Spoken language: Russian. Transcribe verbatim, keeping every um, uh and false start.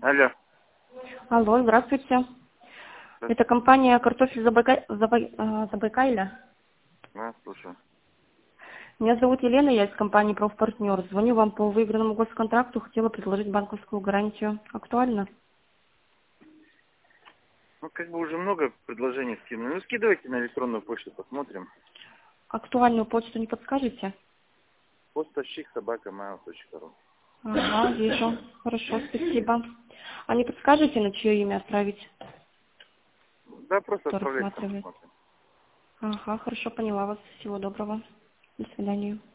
Алло. Алло, здравствуйте. Это компания «Картофель Забайка- Забай- а, Забайкалья». Да, слушаю. Меня зовут Елена, я из компании «Профпартнер». Звоню вам по выигранному госконтракту, хотела предложить банковскую гарантию. Актуально? Ну, как бы уже много предложений скинули. Ну, скидывайте на электронную почту, посмотрим. Актуальную почту не подскажете? Поставщик собака mail точка ру. Ага, вижу. Хорошо, спасибо. А не подскажете, на чье имя отправить? Да, просто Кто отправляйте, там рассматривает? посмотрим. Ага, хорошо, поняла вас. Всего доброго. До свидания.